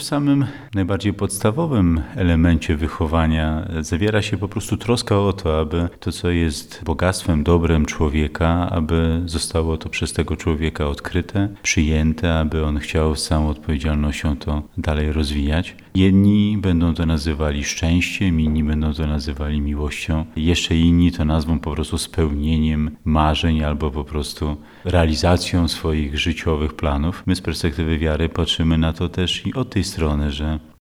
samym najbardziej podstawowym elemencie wychowania zawiera się po prostu troska o to, aby to, co jest bogactwem, dobrem człowieka, aby zostało to przez tego człowieka odkryte, przyjęte, aby on chciał z całą odpowiedzialnością to dalej rozwijać. Jedni będą to nazywali szczęściem, inni będą to nazywali miłością, jeszcze inni to nazwą po prostu spełnieniem marzeń albo po prostu realizacją swoich życiowych planów. My z perspektywy wiary patrzymy na to też i od tej strony, że